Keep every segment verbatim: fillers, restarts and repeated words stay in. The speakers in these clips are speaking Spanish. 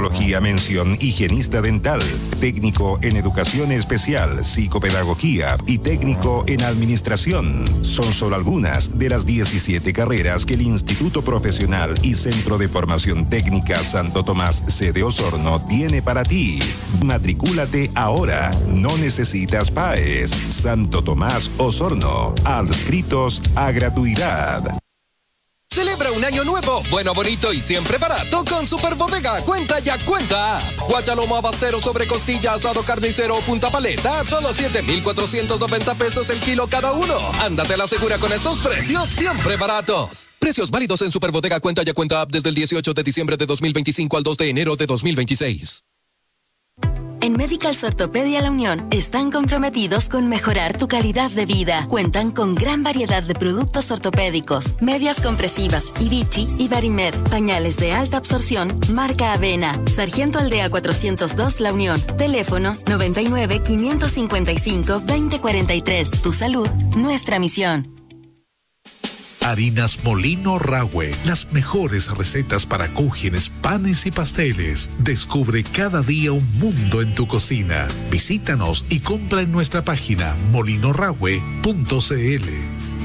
odontología mención higienista dental, técnico en educación especial, psicopedagogía y técnico en administración. Son solo algunas de las diecisiete carreras que el Instituto Profesional y Centro de Formación Técnica Santo Tomás sede Osorno tiene para ti. Matricúlate ahora, no necesitas P A E S. Santo Tomás Osorno, adscritos a gratuidad. Celebra un año nuevo, bueno, bonito y siempre barato con Super Bodega Cuenta Ya Cuenta. Guachalomo abastero sobre costilla, asado carnicero o punta paleta, solo siete mil cuatrocientos noventa pesos el kilo cada uno. Ándate la segura con estos precios siempre baratos. Precios válidos en Super Bodega Cuenta Ya Cuenta App desde el dieciocho de diciembre de dos mil veinticinco al dos de enero de dos mil veintiséis. En Medicals Ortopedia La Unión están comprometidos con mejorar tu calidad de vida. Cuentan con gran variedad de productos ortopédicos, medias compresivas, Ibichi y Barimed, pañales de alta absorción, marca Avena. Sargento Aldea cuatrocientos dos La Unión. Teléfono noventa y nueve, quinientos cincuenta y cinco, veinte cuarenta y tres. Tu salud, nuestra misión. Harinas Molino Rahue, las mejores recetas para cúgenes, panes y pasteles. Descubre cada día un mundo en tu cocina. Visítanos y compra en nuestra página molino rahue punto c l.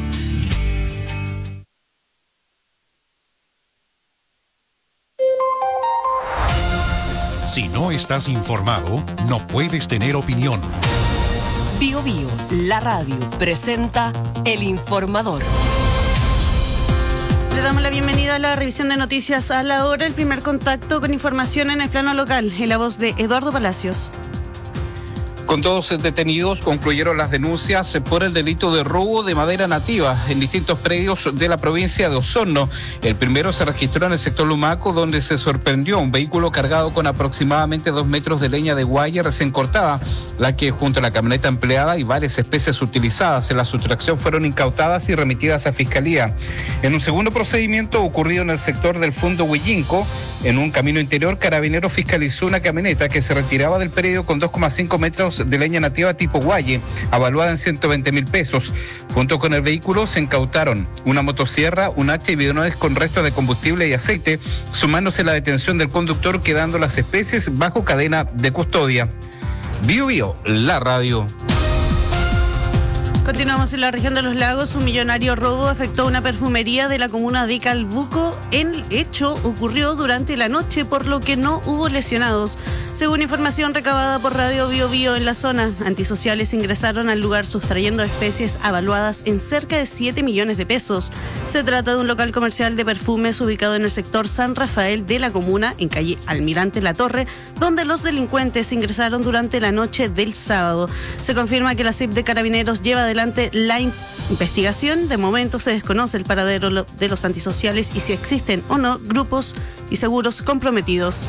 Si no estás informado, no puedes tener opinión. Bio Bio, la radio, presenta El Informador. Le damos la bienvenida a la revisión de noticias a la hora, el primer contacto con información en el plano local, en la voz de Eduardo Palacios. Con todos detenidos concluyeron las denuncias por el delito de robo de madera nativa en distintos predios de la provincia de Osorno. El primero se registró en el sector Lumaco, donde se sorprendió un vehículo cargado con aproximadamente dos metros de leña de guaya recién cortada, la que junto a la camioneta empleada y varias especies utilizadas en la sustracción fueron incautadas y remitidas a Fiscalía. En un segundo procedimiento ocurrido en el sector del Fundo Huillinco, en un camino interior, Carabineros fiscalizó una camioneta que se retiraba del predio con dos coma cinco metros de leña nativa tipo guaye, avaluada en ciento veinte mil pesos. Junto con el vehículo se incautaron una motosierra, un hacha y bidones con restos de combustible y aceite, sumándose la detención del conductor, quedando las especies bajo cadena de custodia. Bio Bio, la radio. Continuamos en la región de los lagos. Un millonario robo afectó una perfumería de la comuna de Calbuco. El hecho ocurrió durante la noche, por lo que no hubo lesionados. Según información recabada por Radio Bio Bio en la zona, antisociales ingresaron al lugar sustrayendo especies avaluadas en cerca de siete millones de pesos. Se trata de un local comercial de perfumes ubicado en el sector San Rafael de la comuna, en calle Almirante La Torre, donde los delincuentes ingresaron durante la noche del sábado. Se confirma que la C I P de Carabineros lleva adelante la investigación. De momento se desconoce el paradero de los antisociales y si existen o no grupos y seguros comprometidos.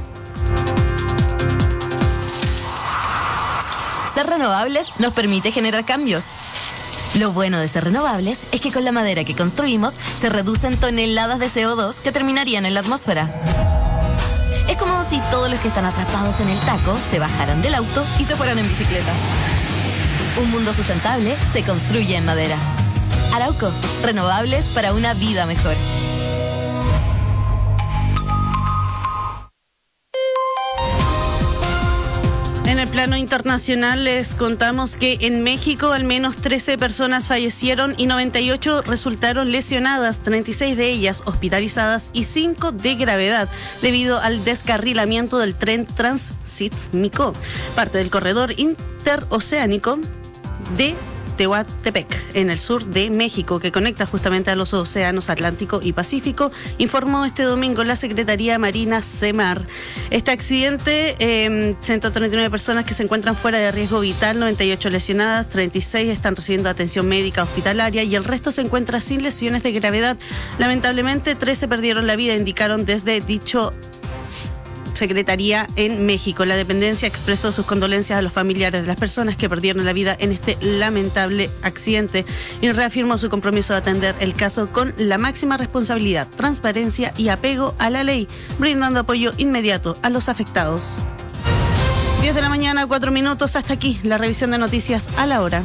Ser renovables nos permite generar cambios. Lo bueno de ser renovables es que con la madera que construimos se reducen toneladas de C O dos que terminarían en la atmósfera. Es como si todos los que están atrapados en el taco se bajaran del auto y se fueran en bicicleta. Un mundo sustentable se construye en madera. Arauco, renovables para una vida mejor. En el plano internacional les contamos que en México al menos trece personas fallecieron y noventa y ocho resultaron lesionadas, treinta y seis de ellas hospitalizadas y cinco de gravedad, debido al descarrilamiento del tren Transísmico, parte del corredor interoceánico de Tehuantepec, en el sur de México, que conecta justamente a los océanos Atlántico y Pacífico, informó este domingo la Secretaría Marina SEMAR. Este accidente, eh, ciento treinta y nueve personas que se encuentran fuera de riesgo vital, noventa y ocho lesionadas, treinta y seis están recibiendo atención médica hospitalaria y el resto se encuentra sin lesiones de gravedad. Lamentablemente, trece perdieron la vida, indicaron desde dicho Secretaría en México. La dependencia expresó sus condolencias a los familiares de las personas que perdieron la vida en este lamentable accidente y reafirmó su compromiso de atender el caso con la máxima responsabilidad, transparencia y apego a la ley, brindando apoyo inmediato a los afectados. diez de la mañana, cuatro minutos. Hasta aquí la revisión de noticias a la hora.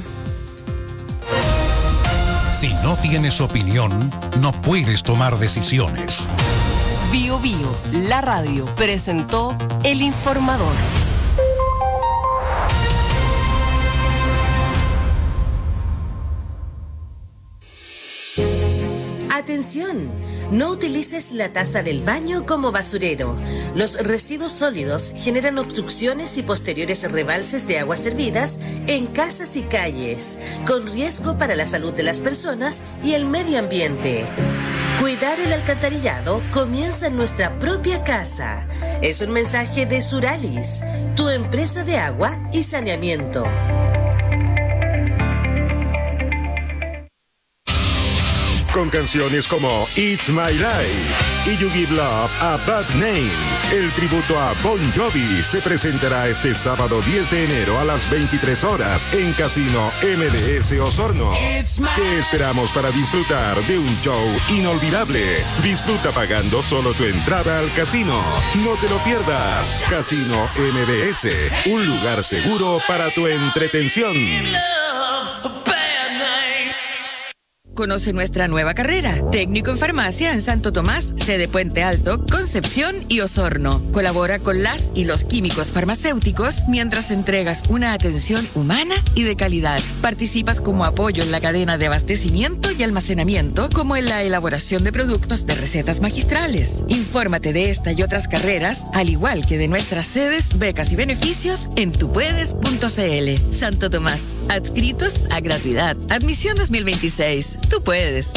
Si no tienes opinión, no puedes tomar decisiones. Bio Bio, la radio, presentó El Informador. Atención, no utilices la taza del baño como basurero. Los residuos sólidos generan obstrucciones y posteriores rebalses de aguas servidas en casas y calles, con riesgo para la salud de las personas y el medio ambiente. Cuidar el alcantarillado comienza en nuestra propia casa. Es un mensaje de Suralis, tu empresa de agua y saneamiento. Con canciones como It's My Life y You Give Love a Bad Name, el tributo a Bon Jovi se presentará este sábado diez de enero a las veintitrés horas en Casino M D S Osorno. Te esperamos para disfrutar de un show inolvidable. Disfruta pagando solo tu entrada al casino. No te lo pierdas. Casino M D S, un lugar seguro para tu entretención. Conoce nuestra nueva carrera, técnico en farmacia en Santo Tomás, sede Puente Alto, Concepción y Osorno. Colabora con las y los químicos farmacéuticos mientras entregas una atención humana y de calidad. Participas como apoyo en la cadena de abastecimiento y almacenamiento, como en la elaboración de productos de recetas magistrales. Infórmate de esta y otras carreras, al igual que de nuestras sedes, becas y beneficios en tupuedes punto c l. Santo Tomás, adscritos a gratuidad. Admisión dos mil veintiséis. Tú puedes.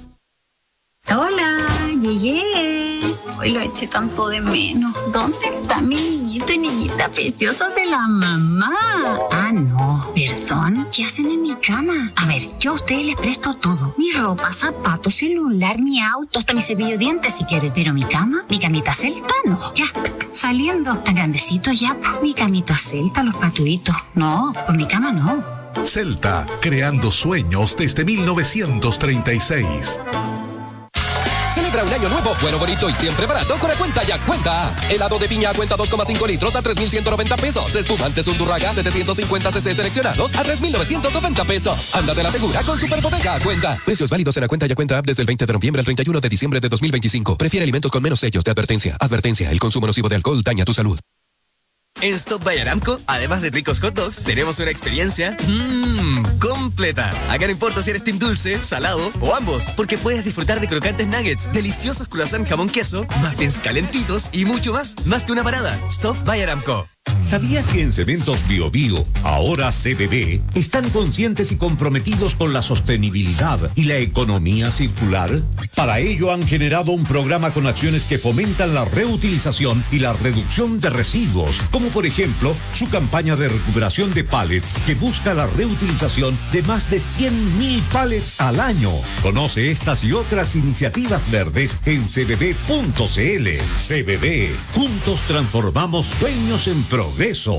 Hola, llegué. Hoy lo eché tanto de menos. ¿Dónde está mi niñito y niñita preciosa de la mamá? Ah, no, perdón. ¿Qué hacen en mi cama? A ver, yo a ustedes les presto todo. Mi ropa, zapatos, celular, mi auto, hasta mi cepillo de dientes si quieren. Pero mi cama, mi camita celta, no. Ya, saliendo. Tan grandecito ya, pues mi camita celta, los patuitos. No, por mi cama no. Celta, creando sueños desde mil novecientos treinta y seis. Celebra un año nuevo, bueno, bonito y siempre barato con la cuenta Ya Cuenta. Helado de piña a cuenta dos coma cinco litros a tres mil ciento noventa pesos. Espumantes Undurraga setecientos cincuenta centilitros seleccionados a tres mil novecientos noventa pesos. Ándate la segura con Super Bodega Cuenta. Precios válidos en la cuenta Ya Cuenta App desde el veinte de noviembre al treinta y uno de diciembre de dos mil veinticinco. Prefiere alimentos con menos sellos de advertencia. Advertencia, el consumo nocivo de alcohol daña tu salud. En Stop by Aramco, además de ricos hot dogs, tenemos una experiencia mmm, completa. Acá no importa si eres team dulce, salado o ambos, porque puedes disfrutar de crocantes nuggets, deliciosos croissant jamón queso, muffins calentitos y mucho más. Más que una parada. Stop by Aramco. ¿Sabías que en Cementos Bio Bio, ahora C B B, están conscientes y comprometidos con la sostenibilidad y la economía circular? Para ello han generado un programa con acciones que fomentan la reutilización y la reducción de residuos, como por ejemplo su campaña de recuperación de pallets que busca la reutilización de más de cien mil pallets al año. Conoce estas y otras iniciativas verdes en c b b punto c l. C B B, juntos transformamos sueños en progreso.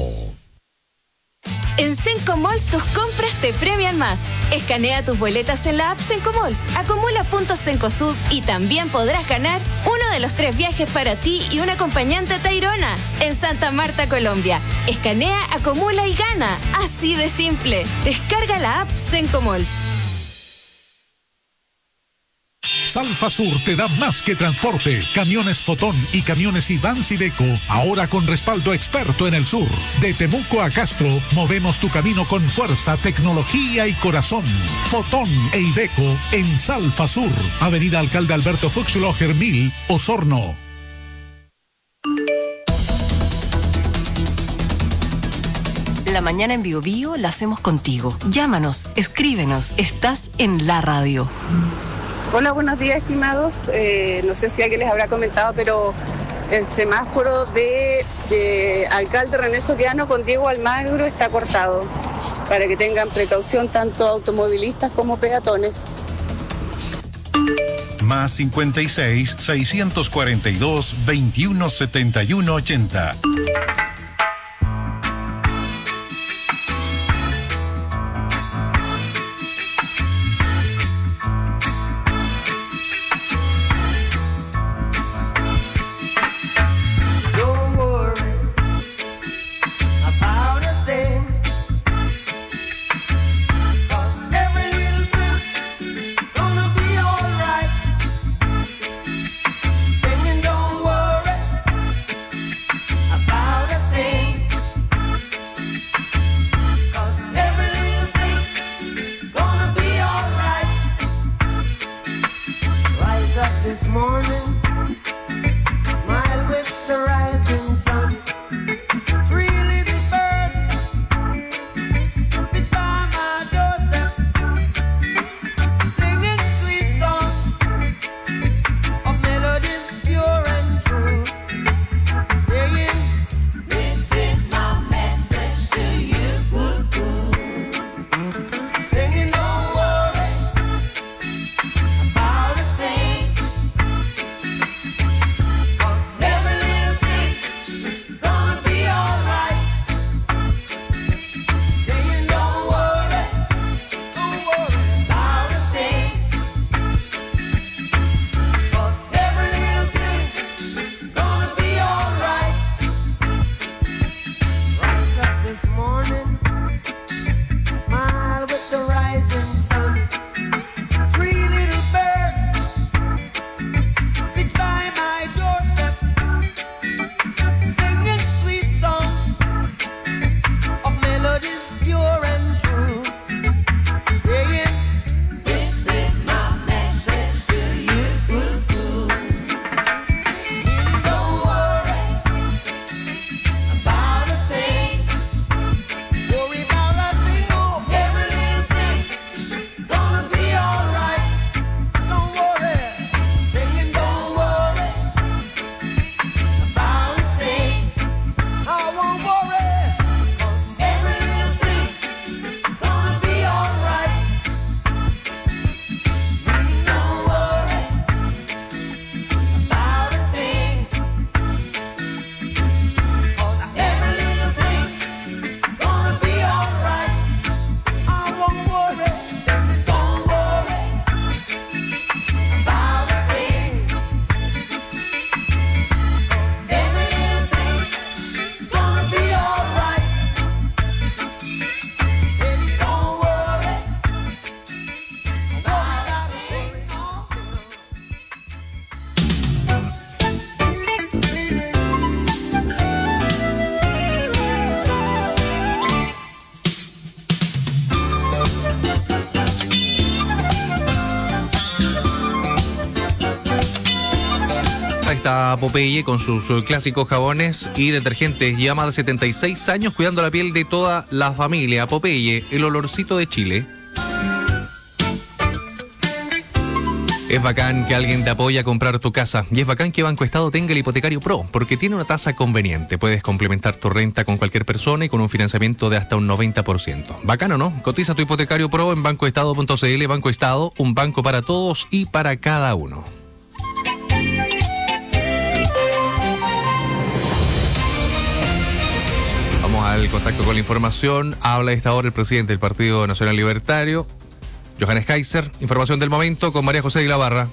En Sencomalls tus compras te premian más. Escanea tus boletas en la app Sencomalls, acumula puntos Cencosud y también podrás ganar uno de los tres viajes para ti y un acompañante a Tayrona en Santa Marta, Colombia. Escanea, acumula y gana. Así de simple. Descarga la app Sencomalls. Salfa Sur te da más que transporte. Camiones Fotón y camiones Iván Sideco, ahora con respaldo experto en el sur. De Temuco a Castro, movemos tu camino con fuerza, tecnología y corazón. Fotón e Iveco en Salfa Sur, Avenida Alcalde Alberto Fuchsloger mil, Osorno. La mañana en Bio Bio la hacemos contigo. Llámanos, escríbenos, estás en la radio. Hola, buenos días, estimados. Eh, no sé si alguien les habrá comentado, pero el semáforo de, de Alcalde René Soriano con Diego Almagro está cortado, para que tengan precaución tanto automovilistas como peatones. Más cincuenta y seis, seiscientos cuarenta y dos, veintiuno setenta y uno ochenta. Don't está Popeye con sus, sus clásicos jabones y detergentes. Lleva más de setenta y seis años cuidando la piel de toda la familia. Popeye, el olorcito de Chile. Es bacán que alguien te apoye a comprar tu casa. Y es bacán que Banco Estado tenga el Hipotecario Pro, porque tiene una tasa conveniente. Puedes complementar tu renta con cualquier persona y con un financiamiento de hasta un noventa por ciento. Bacano, ¿no? Cotiza tu Hipotecario Pro en banco estado punto c l. Banco Estado, un banco para todos y para cada uno. Vamos al contacto con la información. Habla a esta hora el presidente del Partido Nacional Libertario, Johannes Kaiser. Información del momento con María José de la Barra.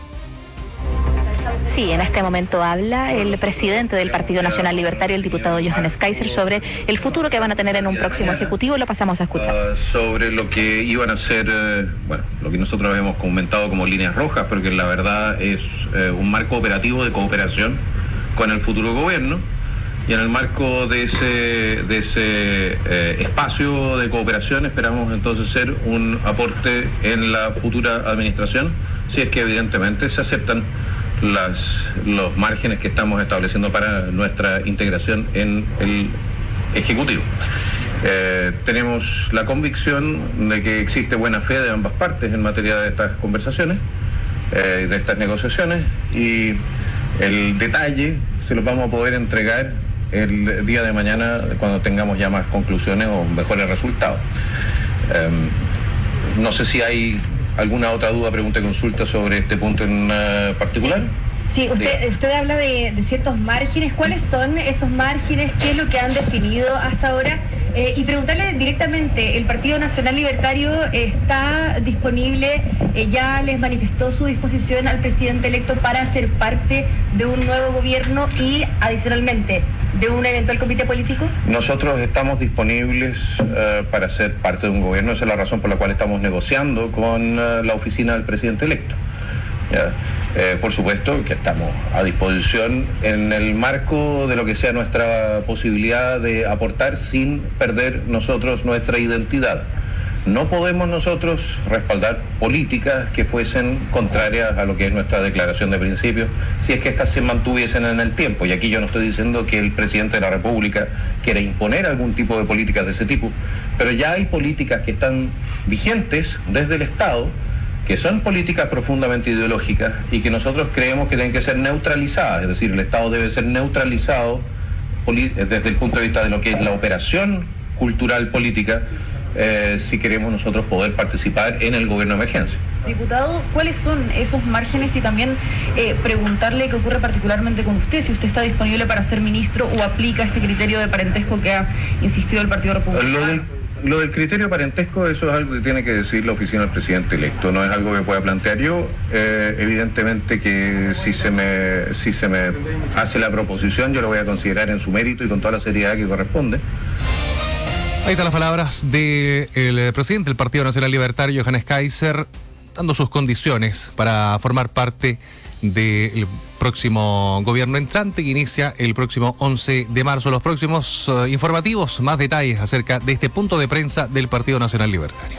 Sí, en este momento habla el presidente del Partido Nacional Libertario, el diputado Johannes Kaiser, sobre el futuro que van a tener en un próximo ejecutivo. Lo pasamos a escuchar. Uh, sobre lo que iban a ser, uh, bueno, lo que nosotros hemos comentado como líneas rojas, porque la verdad es uh, un marco operativo de cooperación con el futuro gobierno. Y en el marco de ese, de ese eh, espacio de cooperación esperamos entonces ser un aporte en la futura administración, si es que evidentemente se aceptan las, los márgenes que estamos estableciendo para nuestra integración en el Ejecutivo. Eh, tenemos la convicción de que existe buena fe de ambas partes en materia de estas conversaciones, eh, de estas negociaciones, y el detalle se los vamos a poder entregar el día de mañana cuando tengamos ya más conclusiones o mejores resultados. Um, no sé si hay alguna otra duda, pregunta y consulta sobre este punto en uh, particular. Sí, usted, usted habla de, de ciertos márgenes. ¿Cuáles son esos márgenes? ¿Qué es lo que han definido hasta ahora? Eh, y preguntarle directamente, ¿el Partido Nacional Libertario está disponible, eh, ya les manifestó su disposición al presidente electo para ser parte de un nuevo gobierno y, adicionalmente, de un eventual comité político? Nosotros estamos disponibles uh, para ser parte de un gobierno. Esa es la razón por la cual estamos negociando con uh, la oficina del presidente electo. ¿Ya? Eh, por supuesto que estamos a disposición en el marco de lo que sea nuestra posibilidad de aportar sin perder nosotros nuestra identidad. No podemos nosotros respaldar políticas que fuesen contrarias a lo que es nuestra declaración de principios, si es que éstas se mantuviesen en el tiempo. Y aquí yo no estoy diciendo que el presidente de la República quiera imponer algún tipo de políticas de ese tipo, pero ya hay políticas que están vigentes desde el Estado, que son políticas profundamente ideológicas y que nosotros creemos que tienen que ser neutralizadas, es decir, el Estado debe ser neutralizado desde el punto de vista de lo que es la operación cultural política, eh, si queremos nosotros poder participar en el gobierno de emergencia. Diputado, ¿cuáles son esos márgenes? Y también eh, preguntarle qué ocurre particularmente con usted, si usted está disponible para ser ministro o aplica este criterio de parentesco que ha insistido el Partido Republicano. Lo del, lo del criterio parentesco, eso es algo que tiene que decir la oficina del presidente electo, no es algo que pueda plantear yo. Eh, evidentemente que si se me si se me hace la proposición, yo lo voy a considerar en su mérito y con toda la seriedad que corresponde. Ahí están las palabras del presidente del Partido Nacional Libertario, Johannes Kaiser, dando sus condiciones para formar parte del próximo gobierno entrante que inicia el próximo once de marzo. Los próximos uh, informativos, más detalles acerca de este punto de prensa del Partido Nacional Libertario.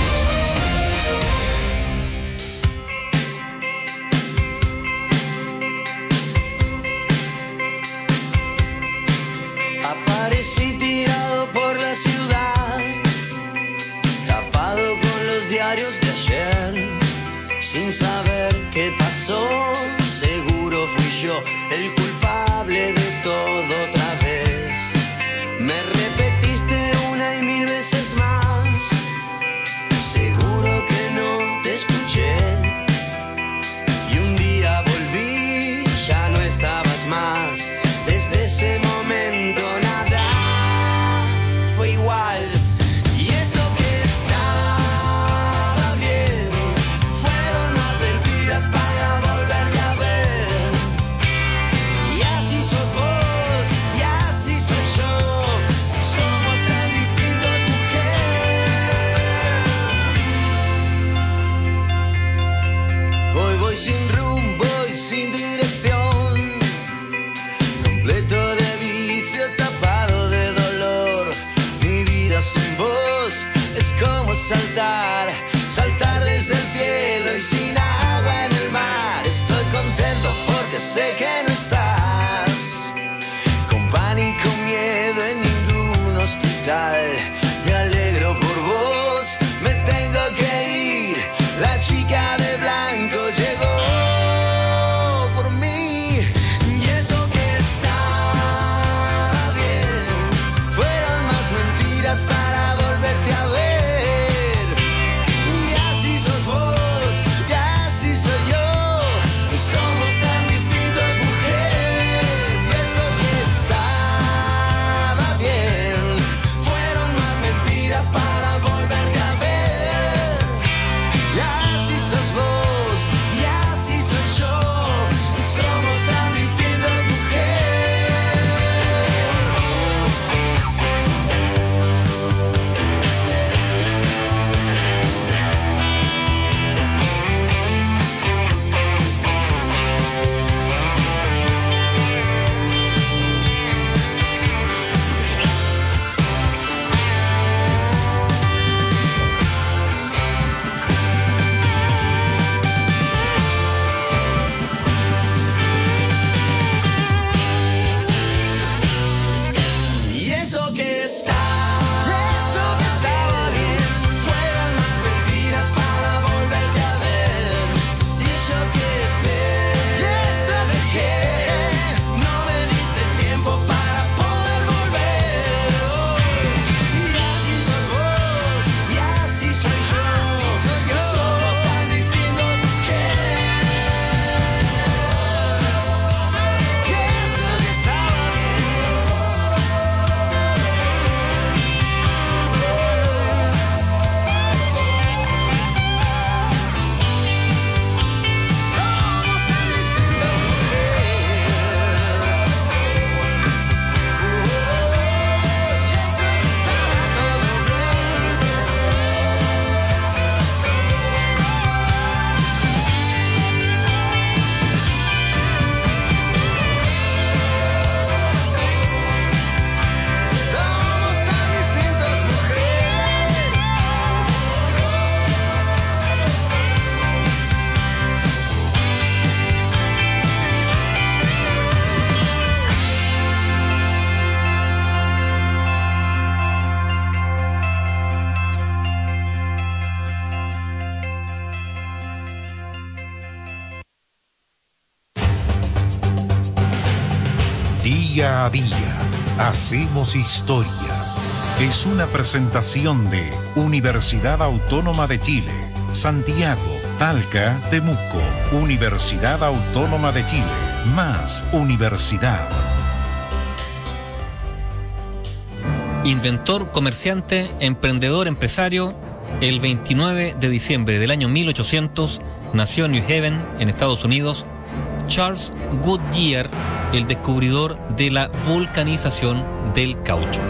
Aparecí tirado por la ciudad, tapado con los diarios de ayer, sin saber qué pasó. Seguro fui yo el culpable de todo otra vez. Me repetiste una y mil veces más, seguro que no te escuché. Y un día volví, ya no estabas más. Desde ese momento nada fue igual. Y eso que estaba bien fueron más mentiras para volverte a ver. Y así sos vos, y así soy yo. Somos tan distintos, mujer. Hoy voy sin rumbo y sin dirección, completo de vicio, tapado de dolor. Mi vida sin vos es como saltar, saltar desde el cielo y sin agua en el mar. Estoy contento porque sé que no hospital. Me alegro por vos, me tengo que ir. La chica de blanco llegó por mí. Y eso que está bien, fueron más mentiras para volverte a ver. Y así sos vos, y así soy yo. Somos tan distintos, mujer. Y eso que estaba bien, fueron más mentiras para volverte a ver. Y así sos vos, y así soy yo. Somos tan distintos, mujer. Y eso que está, eso que estaba bien, fueron más mentiras para volverte a ver. Y eso que te, eso dejé, no me diste tiempo para poder volver. Y así sos vos, y así soy yo. Somos tan distintos, mujer. Y eso que estaba bien. Somos tan distintos, mujer. Y eso que estaba todo bien. Somos tan distintos, mujer. Día a día, hacemos historia. Es una presentación de Universidad Autónoma de Chile, Santiago, Talca, Temuco. Universidad Autónoma de Chile, más universidad. Inventor, comerciante, emprendedor, empresario, el veintinueve de diciembre del año mil ochocientos nació en New Haven, en Estados Unidos, Charles Goodyear, el descubridor de la vulcanización del caucho.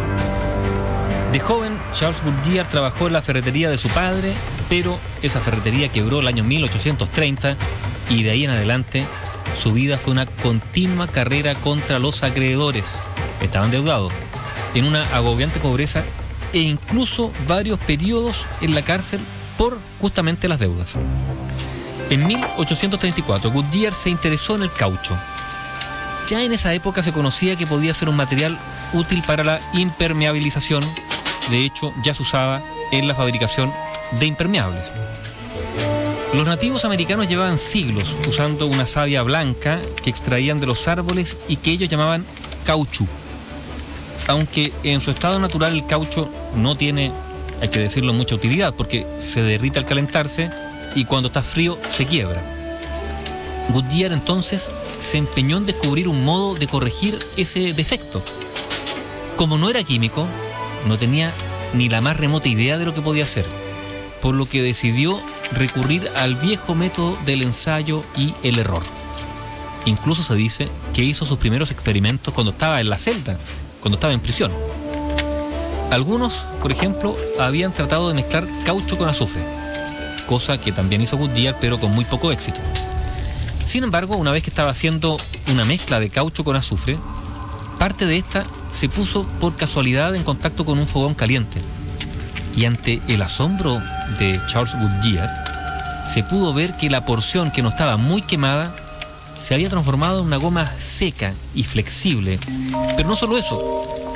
De joven, Charles Goodyear trabajó en la ferretería de su padre, pero esa ferretería quebró el año mil ochocientos treinta y de ahí en adelante su vida fue una continua carrera contra los acreedores. Estaba endeudado, en una agobiante pobreza e incluso varios periodos en la cárcel por justamente las deudas. En mil ochocientos treinta y cuatro, Goodyear se interesó en el caucho. Ya en esa época se conocía que podía ser un material útil para la impermeabilización. De hecho, ya se usaba en la fabricación de impermeables. Los nativos americanos llevaban siglos usando una savia blanca que extraían de los árboles y que ellos llamaban cauchú. Aunque en su estado natural el caucho no tiene, hay que decirlo, mucha utilidad porque se derrite al calentarse y cuando está frío se quiebra. Goodyear entonces se empeñó en descubrir un modo de corregir ese defecto. Como no era químico, no tenía ni la más remota idea de lo que podía hacer, por lo que decidió recurrir al viejo método del ensayo y el error. Incluso se dice que hizo sus primeros experimentos cuando estaba en la celda, cuando estaba en prisión. Algunos, por ejemplo, habían tratado de mezclar caucho con azufre, cosa que también hizo Goodyear, pero con muy poco éxito. Sin embargo, una vez que estaba haciendo una mezcla de caucho con azufre, parte de esta se puso por casualidad en contacto con un fogón caliente. Y ante el asombro de Charles Goodyear, se pudo ver que la porción que no estaba muy quemada se había transformado en una goma seca y flexible. Pero no solo eso,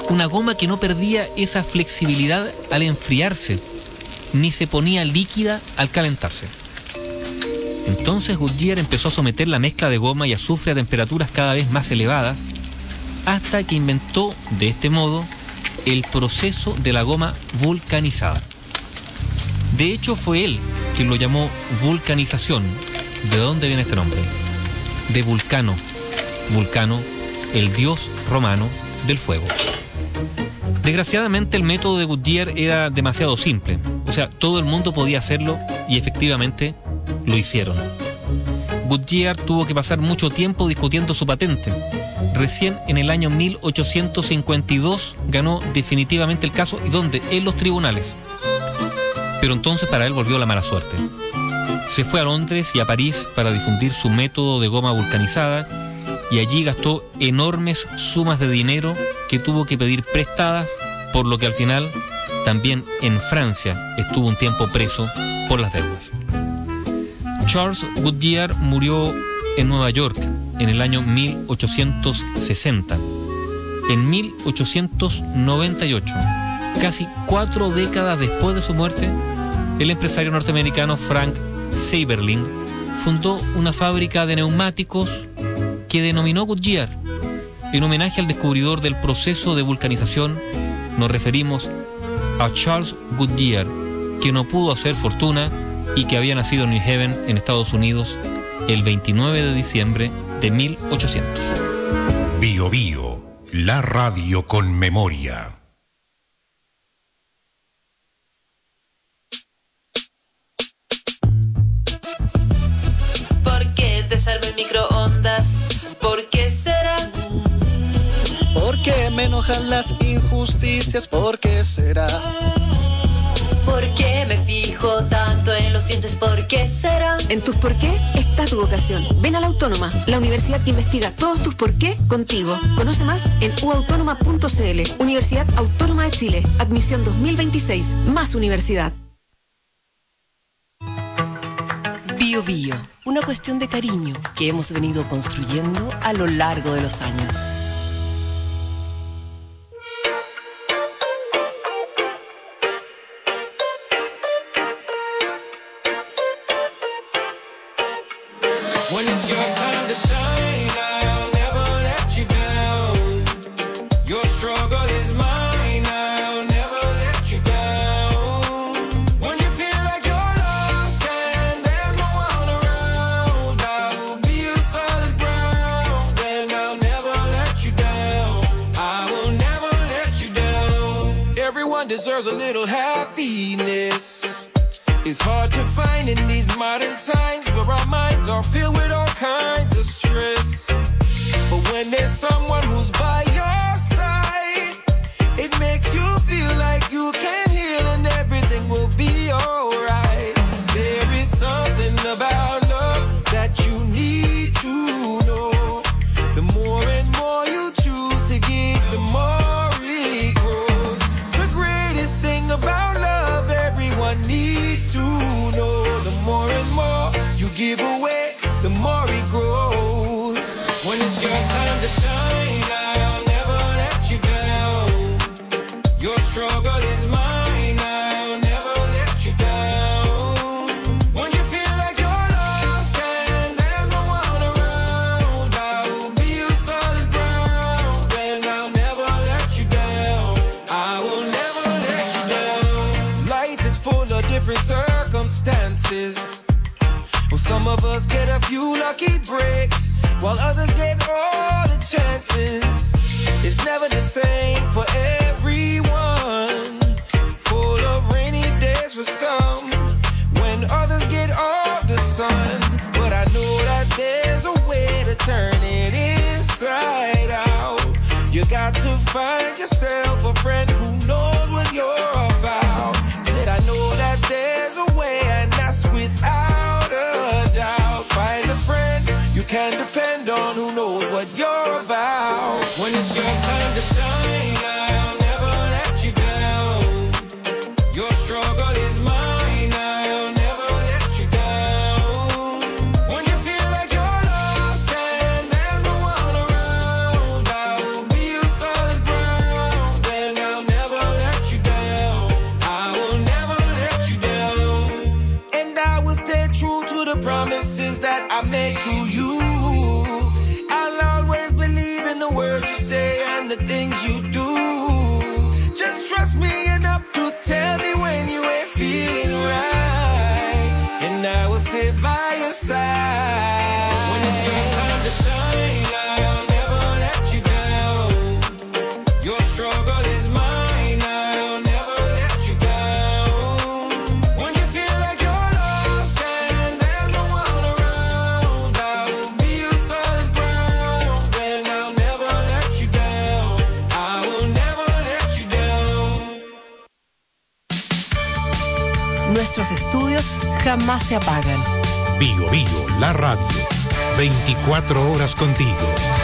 una goma que no perdía esa flexibilidad al enfriarse, ni se ponía líquida al calentarse. Entonces Goodyear empezó a someter la mezcla de goma y azufre a temperaturas cada vez más elevadas, hasta que inventó de este modo el proceso de la goma vulcanizada. De hecho, fue él quien lo llamó vulcanización. ¿De dónde viene este nombre? De Vulcano. Vulcano, el dios romano del fuego. Desgraciadamente el método de Goodyear era demasiado simple. O sea, todo el mundo podía hacerlo y efectivamente lo hicieron. Goodyear tuvo que pasar mucho tiempo discutiendo su patente. Recién en el año mil ochocientos cincuenta y dos ganó definitivamente el caso. ¿Y dónde? En los tribunales. Pero entonces para él volvió la mala suerte. Se fue a Londres y a París para difundir su método de goma vulcanizada y allí gastó enormes sumas de dinero que tuvo que pedir prestadas, por lo que al final también en Francia estuvo un tiempo preso por las deudas. Charles Goodyear murió en Nueva York en el año mil ochocientos sesenta. En mil ochocientos noventa y ocho, casi cuatro décadas después de su muerte, el empresario norteamericano Frank Seiberling fundó una fábrica de neumáticos que denominó Goodyear. En homenaje al descubridor del proceso de vulcanización, nos referimos a Charles Goodyear, que no pudo hacer fortuna y que había nacido en New Haven, en Estados Unidos, el veintinueve de diciembre de mil ochocientos. Bio Bio, la radio con memoria. ¿Por qué desarme el microondas? ¿Por qué será? ¿Por qué me enojan las injusticias? ¿Por qué será? ¿Por qué me fijo tanto en los dientes? ¿Por qué será? En tus por qué está tu vocación. Ven a la Autónoma, la universidad que investiga todos tus por qué contigo. Conoce más en u autónoma punto c l. Universidad Autónoma de Chile. Admisión dos mil veintiséis. Más universidad. Bio Bio, una cuestión de cariño que hemos venido construyendo a lo largo de los años. When it's your time to shine, I'll never let you down. Your struggle is mine, I'll never let you down. When you feel like you're lost and there's no one around, I will be your solid ground, and I'll never let you down. I will never let you down. Everyone deserves a little happiness. It's hard to find in these modern times where our minds are filled with all kinds of stress. But when there's someone who's by your side, it makes you feel like you can heal and everything will be alright. There is something about love that you need to know. The more and more you choose to give, the more it grows. The greatest thing about love everyone needs to know. The more and more you give away, the more it grows. When it's your time to shine, I'll never let you down. Your struggle is mine, I'll never let you down. When you feel like you're lost and there's no one around, I will be your solid ground, and I'll never let you down. I will never let you down. Life is full of different circumstances. Well, some of us get a few lucky breaks, while others get all the chances. It's never the same for everyone. Full of rainy days for some, when others get all the sun. But I know that there's a way to turn it inside out. You got to find yourself a friend who knows what you're about. Said I know that there's a way, and that's without a doubt. Find a friend you can depend on who knows what you're about. When it's your time to shine, I'll never let you down. Your struggle is mine, I'll never let you down. When you feel like you're lost and there's no one around, I will be your solid ground, nuestros estudios jamás se apagan. Bio Bio, la radio. veinticuatro horas contigo.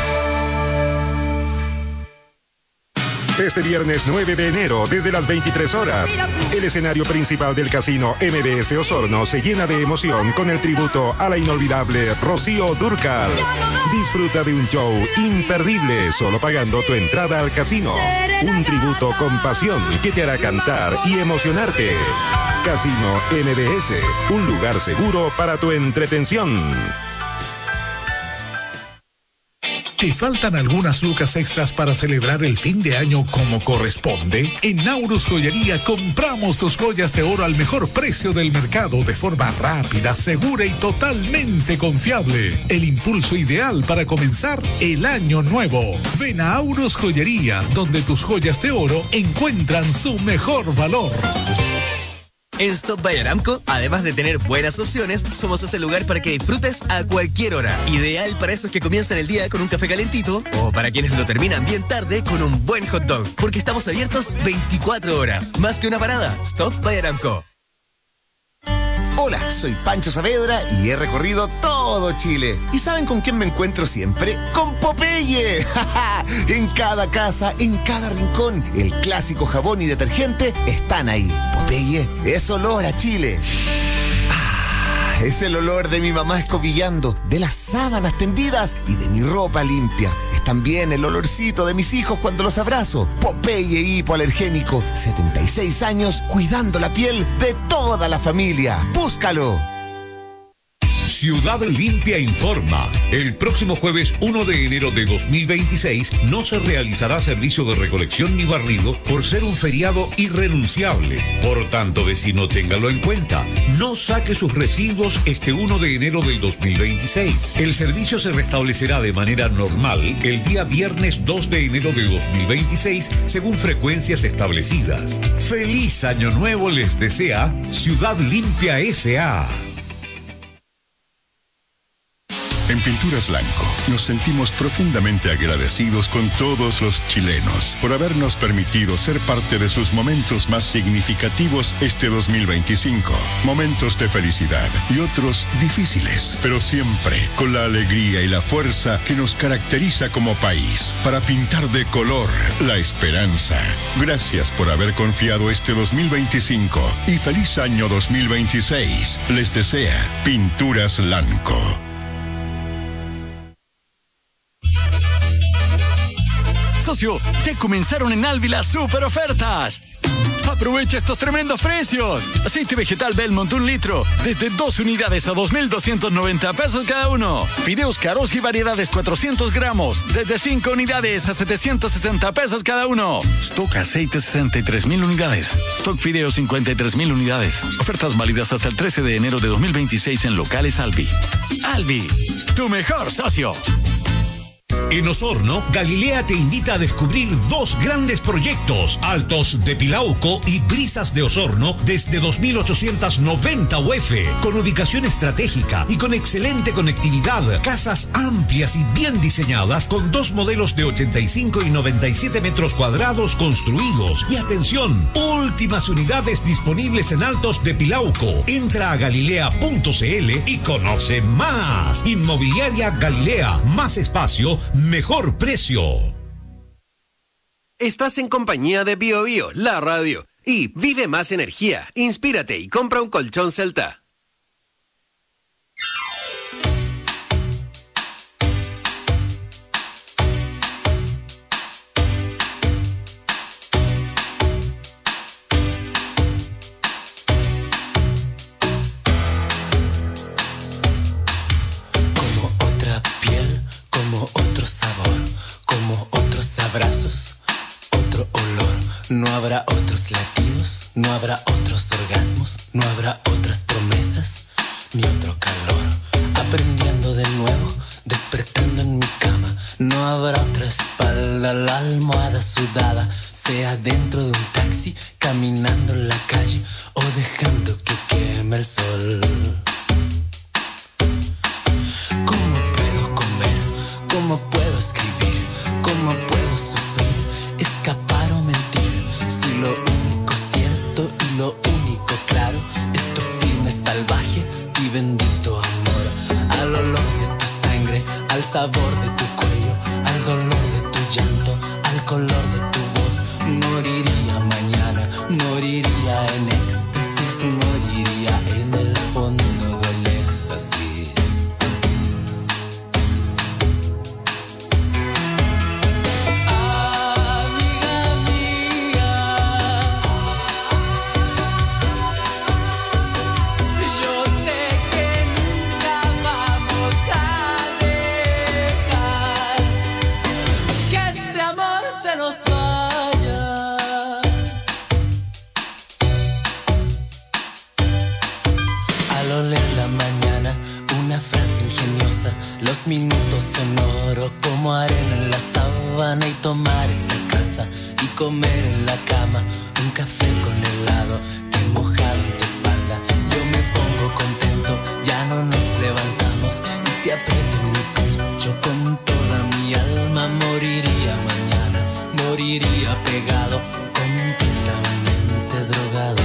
Este viernes nueve de enero, desde las veintitrés horas, el escenario principal del casino M B S Osorno se llena de emoción con el tributo a la inolvidable Rocío Dúrcal. Disfruta de un show imperdible solo pagando tu entrada al casino. Un tributo con pasión que te hará cantar y emocionarte. Casino M B S, un lugar seguro para tu entretención. ¿Te faltan algunas lucas extras para celebrar el fin de año como corresponde? En Naurus Joyería compramos tus joyas de oro al mejor precio del mercado de forma rápida, segura y totalmente confiable. El impulso ideal para comenzar el año nuevo. Ven a Naurus Joyería, donde tus joyas de oro encuentran su mejor valor. En Stop by Aramco, además de tener buenas opciones, somos ese lugar para que disfrutes a cualquier hora. Ideal para esos que comienzan el día con un café calentito o para quienes lo terminan bien tarde con un buen hot dog. Porque estamos abiertos veinticuatro horas. Más que una parada, Stop by Aramco. Hola, soy Pancho Saavedra y he recorrido todo Chile. ¿Y saben con quién me encuentro siempre? ¡Con Popeye! En cada casa, en cada rincón, el clásico jabón y detergente están ahí. Popeye es olor a Chile. Ah, es el olor de mi mamá escobillando, de las sábanas tendidas y de mi ropa limpia. Es también el olorcito de mis hijos cuando los abrazo. Popeye hipoalergénico, setenta y seis años cuidando la piel de toda la familia. ¡Búscalo! Ciudad Limpia informa. El próximo jueves uno de enero de dos mil veintiséis no se realizará servicio de recolección ni barrido por ser un feriado irrenunciable. Por tanto, vecino, téngalo en cuenta. No saque sus residuos este uno de enero del dos mil veintiséis. El servicio se restablecerá de manera normal el día viernes dos de enero de dos mil veintiséis según frecuencias establecidas. ¡Feliz Año Nuevo les desea Ciudad Limpia S A! En Pinturas Blanco nos sentimos profundamente agradecidos con todos los chilenos por habernos permitido ser parte de sus momentos más significativos este dos mil veinticinco. Momentos de felicidad y otros difíciles, pero siempre con la alegría y la fuerza que nos caracteriza como país para pintar de color la esperanza. Gracias por haber confiado este dos mil veinticinco y feliz año dos mil veintiséis. Les desea Pinturas Blanco. Socio, ya comenzaron en Alvi las super ofertas. Aprovecha estos tremendos precios. Aceite vegetal Belmont un litro, desde dos unidades a dos mil doscientos noventa pesos cada uno. Fideos Caros y variedades cuatrocientos gramos, desde cinco unidades a setecientos sesenta pesos cada uno. Stock aceite sesenta y tres mil unidades. Stock Fideos cincuenta y tres mil unidades. Ofertas válidas hasta el trece de enero de dos mil veintiséis en locales Alvi. Alvi, tu mejor socio. En Osorno, Galilea te invita a descubrir dos grandes proyectos, Altos de Pilauco y Brisas de Osorno, desde dos mil ochocientos noventa U F, con ubicación estratégica y con excelente conectividad, casas amplias y bien diseñadas, con dos modelos de ochenta y cinco y noventa y siete metros cuadrados construidos. Y atención, últimas unidades disponibles en Altos de Pilauco. Entra a galilea punto c l y conoce más. Inmobiliaria Galilea, más espacio, mejor precio. Estás en compañía de Bio Bio, la radio. Y vive más energía, inspírate y compra un colchón Celta. No habrá otros latidos, no habrá otros orgasmos, no habrá otras promesas, ni otro calor. Aprendiendo de nuevo, despertando en mi cama. No habrá otra espalda, la almohada sudada, sea dentro de un taxi, caminando en la calle o dejando que queme el sol. ¿Cómo puedo comer? ¿Cómo puedo escribir? ¿Cómo puedo sufrir? Escapar o mentir. Si lo único cierto y lo único claro, esto Quiero leer la mañana, una frase ingeniosa, los minutos en oro como arena en la sábana, y tomar esa casa y comer en la cama un café con helado que mojado en tu espalda. Yo me pongo contento, ya no nos levantamos y te aprieto en mi pecho con toda mi alma. Moriría mañana, moriría pegado, completamente drogado.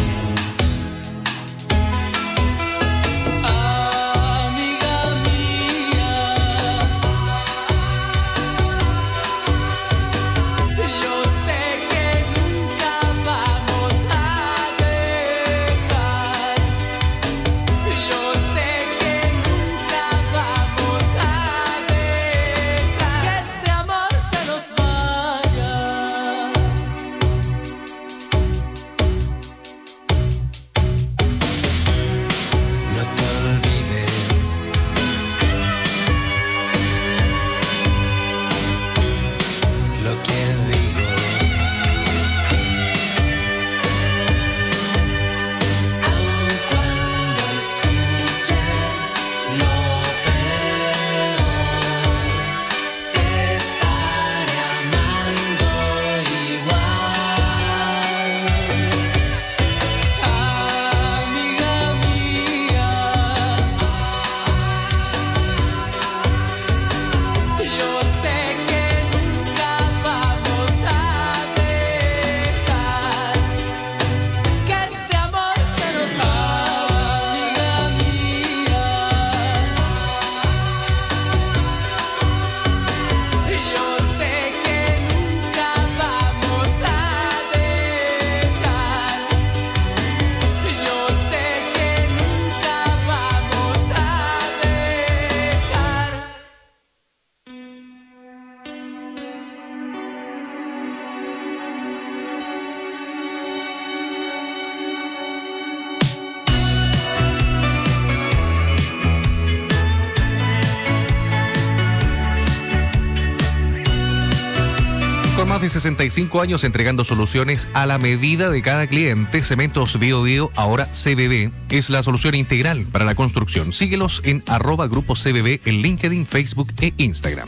Más de sesenta y cinco años entregando soluciones a la medida de cada cliente, Cementos Bio Bio, ahora C B B, es la solución integral para la construcción. Síguelos en arroba grupo C B B en LinkedIn, Facebook e Instagram.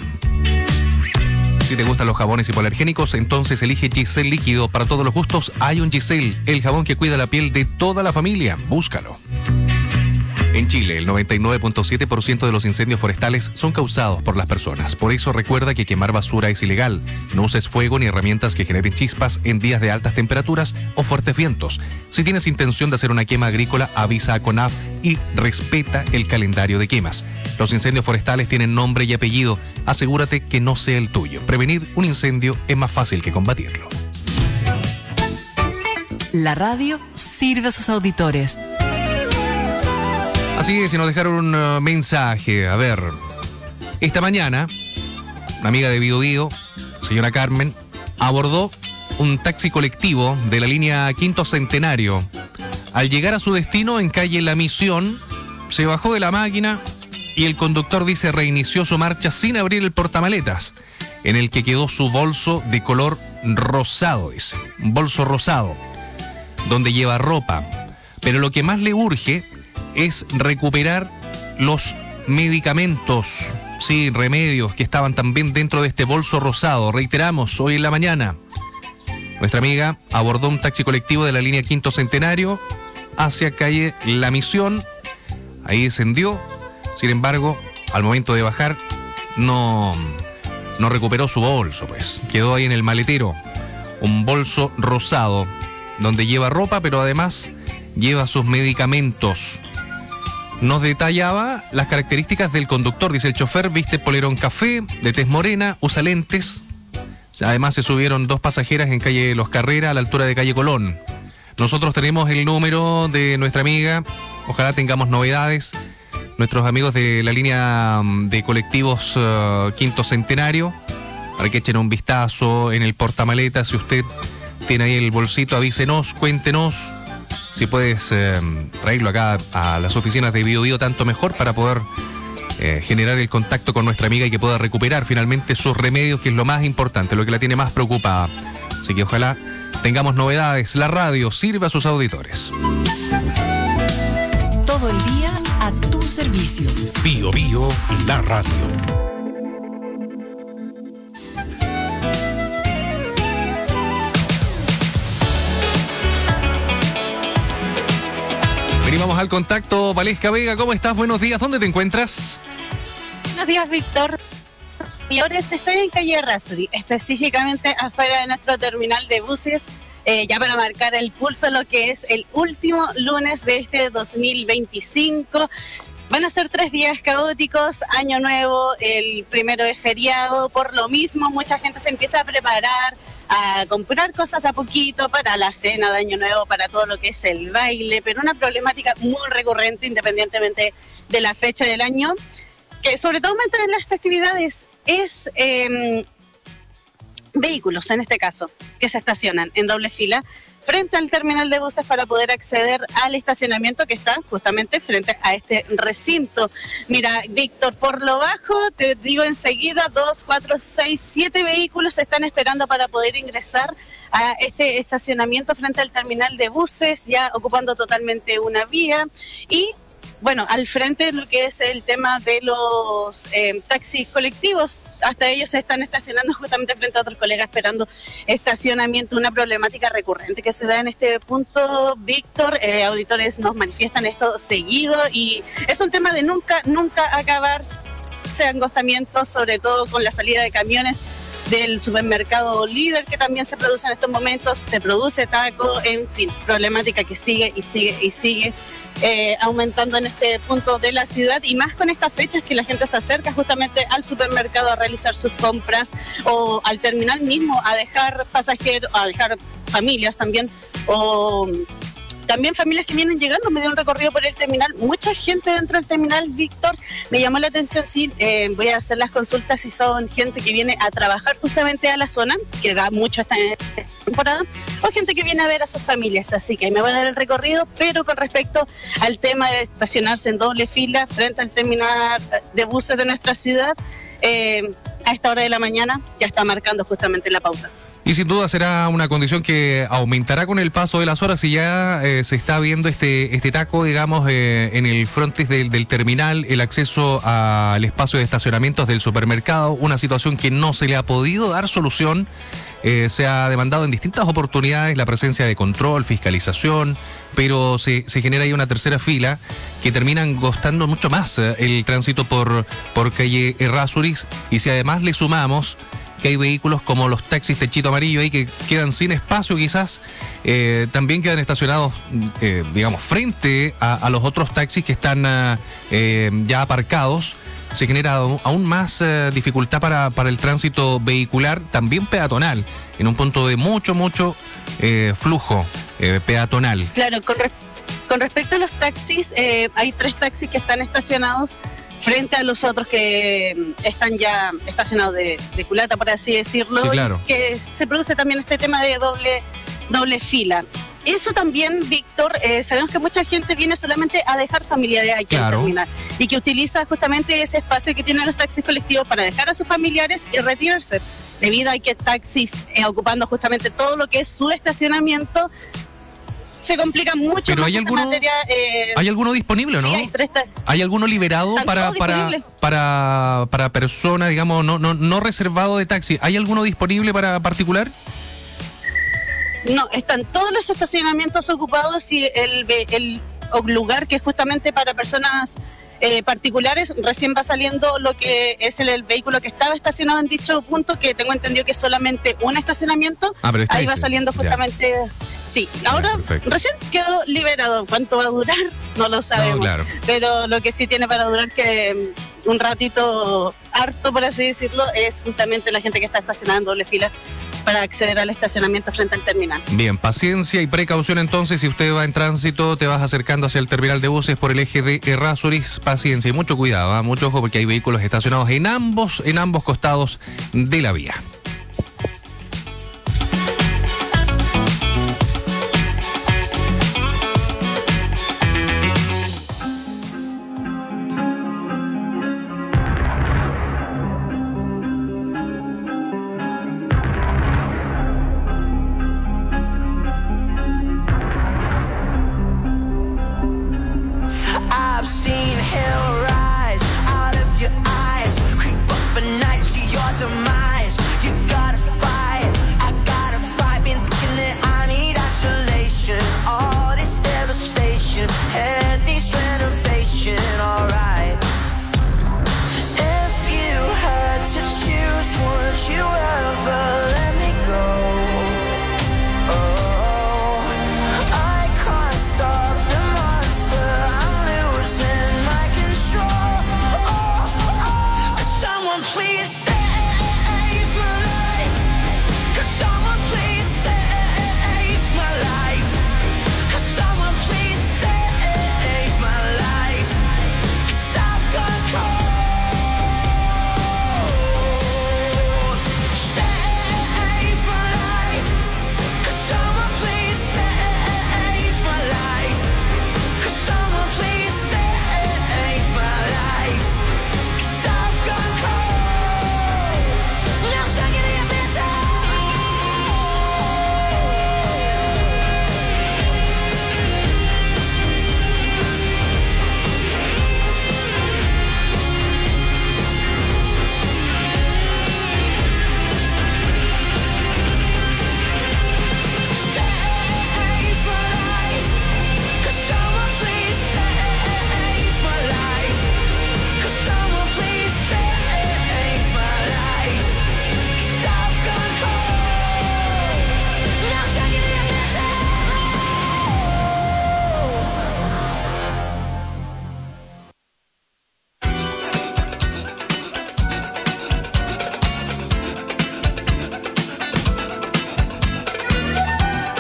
Si te gustan los jabones hipoalergénicos, entonces elige Giselle Líquido. Para todos los gustos hay un Giselle, el jabón que cuida la piel de toda la familia. Búscalo. En Chile, el noventa y nueve punto siete por ciento de los incendios forestales son causados por las personas. Por eso recuerda que quemar basura es ilegal. No uses fuego ni herramientas que generen chispas en días de altas temperaturas o fuertes vientos. Si tienes intención de hacer una quema agrícola, avisa a CONAF y respeta el calendario de quemas. Los incendios forestales tienen nombre y apellido. Asegúrate que no sea el tuyo. Prevenir un incendio es más fácil que combatirlo. La radio sirve a sus auditores. Así es, si nos dejaron un uh, mensaje. A ver, esta mañana, una amiga de Bio Bio, señora Carmen, abordó un taxi colectivo de la línea Quinto Centenario. Al llegar a su destino en calle La Misión, se bajó de la máquina y el conductor dice reinició su marcha sin abrir el portamaletas, en el que quedó su bolso de color rosado, dice, un bolso rosado, donde lleva ropa. Pero lo que más le urge es recuperar los medicamentos, sí, remedios que estaban también dentro de este bolso rosado. Reiteramos, hoy en la mañana, nuestra amiga abordó un taxi colectivo de la línea Quinto Centenario hacia calle La Misión. Ahí descendió, sin embargo, al momento de bajar, no, no recuperó su bolso, pues. Quedó ahí en el maletero, un bolso rosado, donde lleva ropa, pero además lleva sus medicamentos. Nos detallaba las características del conductor. Dice, el chofer viste polerón café, de tez morena, usa lentes. Además se subieron dos pasajeras en calle Los Carreras, a la altura de calle Colón. Nosotros tenemos el número de nuestra amiga. Ojalá tengamos novedades. Nuestros amigos de la línea de colectivos uh, Quinto Centenario, para que echen un vistazo en el portamaleta. Si usted tiene ahí el bolsito, avísenos, cuéntenos. Si puedes eh, traerlo acá a las oficinas de Bio Bio, tanto mejor, para poder eh, generar el contacto con nuestra amiga y que pueda recuperar finalmente sus remedios, que es lo más importante, lo que la tiene más preocupada. Así que ojalá tengamos novedades. La radio sirve a sus auditores. Todo el día tu servicio. Bio Bio, la radio. Venimos al contacto. Valesca Vega, ¿cómo estás? Buenos días. ¿Dónde te encuentras? Buenos días, Víctor. Y ahora estoy en calle Errázuriz, específicamente afuera de nuestro terminal de buses, eh, ya para marcar el pulso, lo que es el último lunes de este dos mil veinticinco. Van a ser tres días caóticos, año nuevo, el primero es feriado, por lo mismo mucha gente se empieza a preparar, a comprar cosas de a poquito para la cena de año nuevo, para todo lo que es el baile, pero una problemática muy recurrente independientemente de la fecha del año, que sobre todo aumenta en las festividades, es eh, vehículos, en este caso, que se estacionan en doble fila frente al terminal de buses para poder acceder al estacionamiento que está justamente frente a este recinto. Mira, Víctor, por lo bajo, te digo enseguida, dos, cuatro, seis, siete vehículos están esperando para poder ingresar a este estacionamiento frente al terminal de buses, ya ocupando totalmente una vía. Y bueno, al frente de lo que es el tema de los eh, taxis colectivos, hasta ellos se están estacionando justamente frente a otros colegas esperando estacionamiento, una problemática recurrente que se da en este punto, Víctor. Eh, auditores nos manifiestan esto seguido y es un tema de nunca, nunca acabarse, angostamientos, sobre todo con la salida de camiones del supermercado Líder, que también se produce en estos momentos, se produce taco, en fin, problemática que sigue y sigue y sigue eh, aumentando en este punto de la ciudad, y más con estas fechas que la gente se acerca justamente al supermercado a realizar sus compras o al terminal mismo a dejar pasajeros, a dejar familias también, o también familias que vienen llegando, me dio un recorrido por el terminal, mucha gente dentro del terminal, Víctor. Me llamó la atención, sí, eh, voy a hacer las consultas si son gente que viene a trabajar justamente a la zona, que da mucho esta temporada, o gente que viene a ver a sus familias, así que me voy a dar el recorrido, pero con respecto al tema de estacionarse en doble fila frente al terminal de buses de nuestra ciudad, eh, a esta hora de la mañana ya está marcando justamente la pauta. Y sin duda será una condición que aumentará con el paso de las horas y ya eh, se está viendo este, este taco, digamos, eh, en el frontis del, del terminal, el acceso al espacio de estacionamientos del supermercado, una situación que no se le ha podido dar solución. Eh, se ha demandado en distintas oportunidades la presencia de control, fiscalización, pero se, se genera ahí una tercera fila que termina angostando mucho más eh, el tránsito por, por calle Errázuriz, y si además le sumamos que hay vehículos como los taxis Techito Amarillo ahí que quedan sin espacio quizás, eh, también quedan estacionados, eh, digamos, frente a, a los otros taxis que están eh, ya aparcados, se genera aún más eh, dificultad para, para el tránsito vehicular, también peatonal, en un punto de mucho, mucho eh, flujo eh, peatonal. Claro, con, re- con respecto a los taxis, eh, hay tres taxis que están estacionados frente a los otros que están ya estacionados de, de culata, por así decirlo, sí, claro. Y que se produce también este tema de doble, doble fila. Eso también, Víctor, eh, sabemos que mucha gente viene solamente a dejar familiares aquí claro. en el terminal y que utiliza justamente ese espacio que tienen los taxis colectivos para dejar a sus familiares y retirarse, debido a que taxis eh, ocupando justamente todo lo que es su estacionamiento, se complica mucho. Pero más hay alguno, materia, eh, ¿hay alguno disponible, no? Sí, hay tres. ¿Hay alguno liberado para para, para para persona, digamos, no, no, no reservado de taxi? ¿Hay alguno disponible para particular? No, están todos los estacionamientos ocupados y el, el lugar que es justamente para personas eh, particulares, recién va saliendo lo que es el, el vehículo que estaba estacionado en dicho punto, que tengo entendido que es solamente un estacionamiento. Ah, pero ahí va saliendo justamente, ya. Sí, ahora ya, recién quedó liberado. ¿Cuánto va a durar? No lo sabemos, no, claro. Pero lo que sí tiene para durar que un ratito harto, por así decirlo, es justamente la gente que está estacionada en doble fila para acceder al estacionamiento frente al terminal. Bien, paciencia y precaución entonces. Si usted va en tránsito, te vas acercando hacia el terminal de buses por el eje de Errázuriz, paciencia y mucho cuidado, ¿eh? Mucho ojo, porque hay vehículos estacionados en ambos, en ambos costados de la vía. I've seen hell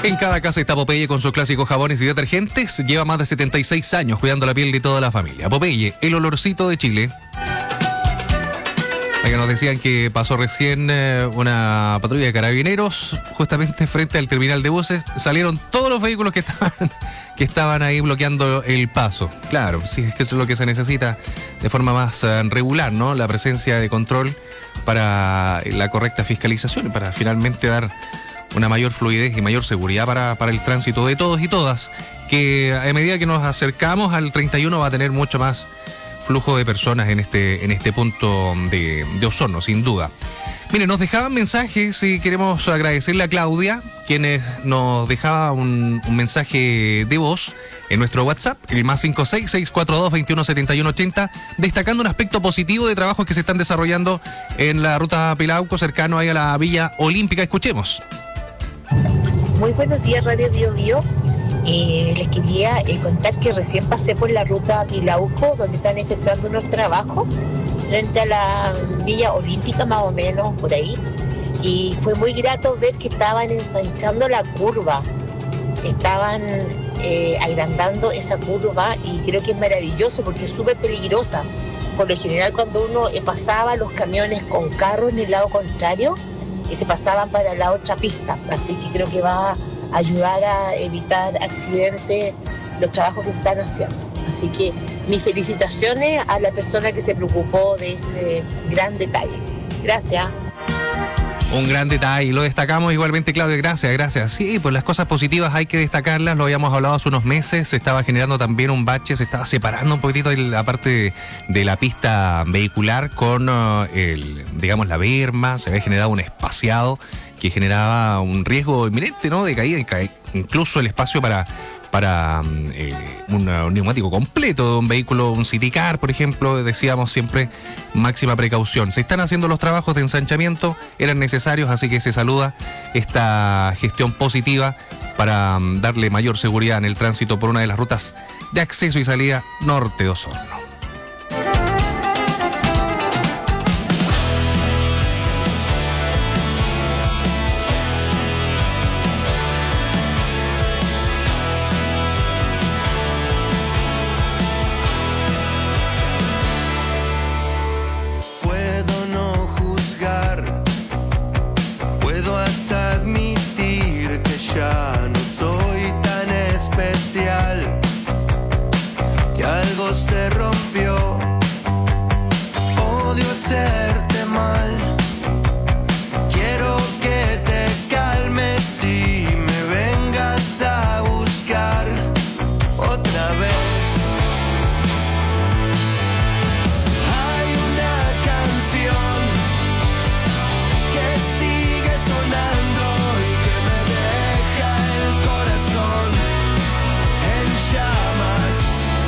En cada casa está Popeye con sus clásicos jabones y detergentes. Lleva más de setenta y seis años cuidando la piel de toda la familia. Popeye, el olorcito de Chile. Que nos decían que pasó recién eh, una patrulla de carabineros justamente frente al terminal de buses. Salieron todos los vehículos que estaban, que estaban ahí bloqueando el paso. Claro, sí, es que eso es lo que se necesita de forma más eh, regular, ¿no? La presencia de control para la correcta fiscalización y para finalmente dar una mayor fluidez y mayor seguridad para, para el tránsito de todos y todas, que a medida que nos acercamos al treinta y uno va a tener mucho más flujo de personas en este, en este punto de, de Osorno, sin duda. Mire, nos dejaban mensajes y queremos agradecerle a Claudia, quien nos dejaba un, un mensaje de voz en nuestro WhatsApp, el más cinco seis, seis cuatro dos, dos uno siete uno ocho cero, destacando un aspecto positivo de trabajos que se están desarrollando en la ruta Pilauco, cercano ahí a la Villa Olímpica. Escuchemos. Muy buenos días, Radio Bio Bio. Eh, les quería eh, contar que recién pasé por la ruta Pilauco, donde están efectuando unos trabajos frente a la Villa Olímpica, más o menos, por ahí. Y fue muy grato ver que estaban ensanchando la curva. Estaban eh, agrandando esa curva y creo que es maravilloso porque es súper peligrosa. Por lo general, cuando uno eh, pasaba los camiones con carros en el lado contrario, y se pasaban para la otra pista, así que creo que va a ayudar a evitar accidentes los trabajos que están haciendo. Así que mis felicitaciones a la persona que se preocupó de ese gran detalle. Gracias. Un gran detalle, lo destacamos igualmente, Claudia, gracias, gracias. Sí, pues las cosas positivas hay que destacarlas, lo habíamos hablado hace unos meses, se estaba generando también un bache, se estaba separando un poquitito la parte de, de la pista vehicular con uh, el, digamos, la berma, se había generado un espaciado que generaba un riesgo inminente, ¿no?, de caída, incluso el espacio para... para eh, un, un neumático completo de un vehículo, un City Car, por ejemplo. Decíamos siempre máxima precaución. Se están haciendo los trabajos de ensanchamiento, eran necesarios, así que se saluda esta gestión positiva para um, darle mayor seguridad en el tránsito por una de las rutas de acceso y salida norte de Osorno. Que algo se rompió, odio hacerte mal, quiero que te calmes y me vengas a buscar otra vez. Hay una canción que sigue sonando y que me deja el corazón en llamas.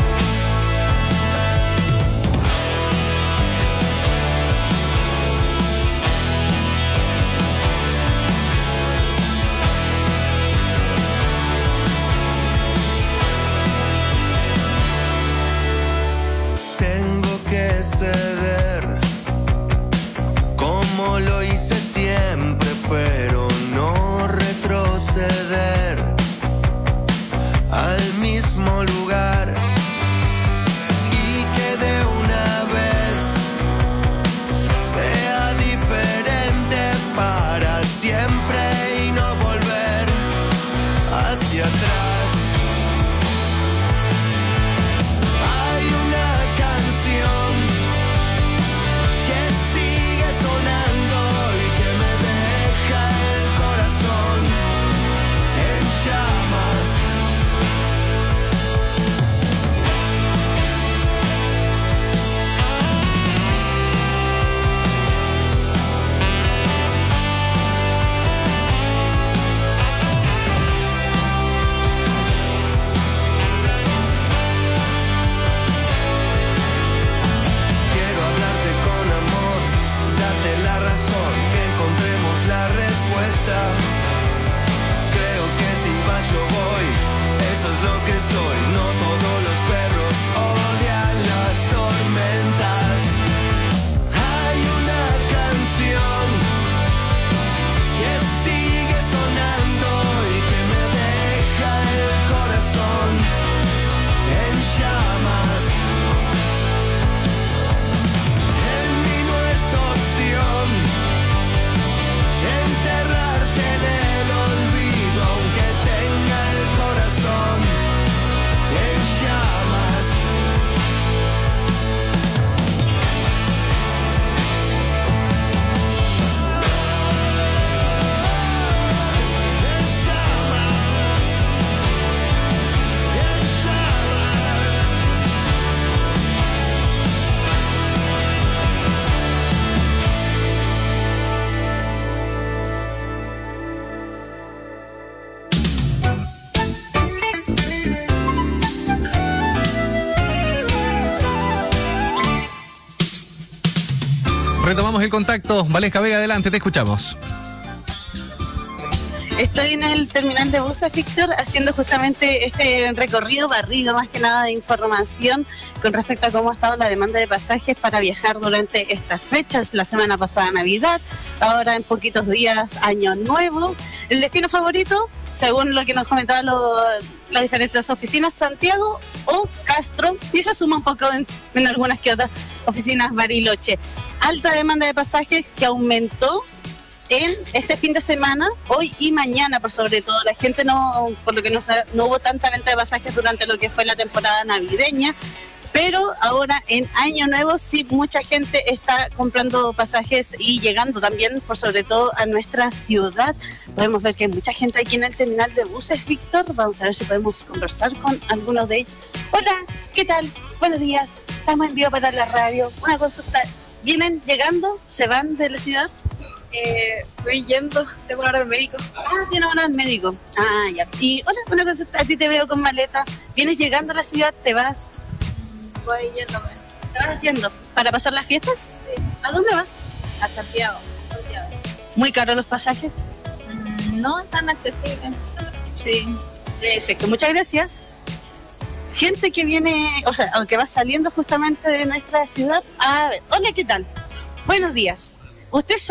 Tengo que ceder como lo hice siempre, pero no retroceder al mismo lugar y que de una vez sea diferente para siempre y no volver hacia atrás. Hay una canción que sigue sonando y que me deja el corazón en llamas. Quiero hablarte con amor, darte la razón, que encontremos la respuesta. Creo que si vas yo voy, esto es lo que soy. No todos los perros odian las tormentas. Hay una canción que sigue sonando y que me retomamos el contacto. Valesca Vega, adelante, te escuchamos. Estoy en el terminal de buses, Víctor, haciendo justamente este recorrido barrido, más que nada de información con respecto a cómo ha estado la demanda de pasajes para viajar durante estas fechas. La semana pasada Navidad, ahora en poquitos días Año Nuevo. ¿El destino favorito? Según lo que nos comentaban lo, las diferentes oficinas, Santiago o Castro, y se suma un poco en, en algunas que otras oficinas Bariloche. Alta demanda de pasajes que aumentó en este fin de semana, hoy y mañana, por sobre todo. La gente no, por lo que no, no hubo tanta venta de pasajes durante lo que fue la temporada navideña, pero ahora en Año Nuevo sí mucha gente está comprando pasajes y llegando también, por sobre todo a nuestra ciudad. Podemos ver que hay mucha gente aquí en el terminal de buses, Víctor. Vamos a ver si podemos conversar con algunos de ellos. Hola, ¿qué tal? Buenos días, estamos en vivo para la radio. Una consulta, ¿vienen llegando? ¿Se van de la ciudad? Eh, voy yendo, tengo una hora al médico. Ah, tiene hora al médico. Ah, ya. Y hola, una consulta, a ti te veo con maleta. ¿Vienes llegando a la ciudad? ¿Te vas? Voy yéndome. ¿Te vas yendo? ¿Para pasar las fiestas? Sí. ¿A dónde vas? A Santiago. Santiago. ¿Muy caros los pasajes? Mm, no tan accesibles. Sí. Perfecto, muchas gracias. Gente que viene, o sea, aunque va saliendo justamente de nuestra ciudad. A ver, hola, ¿qué tal? Buenos días. ¿Usted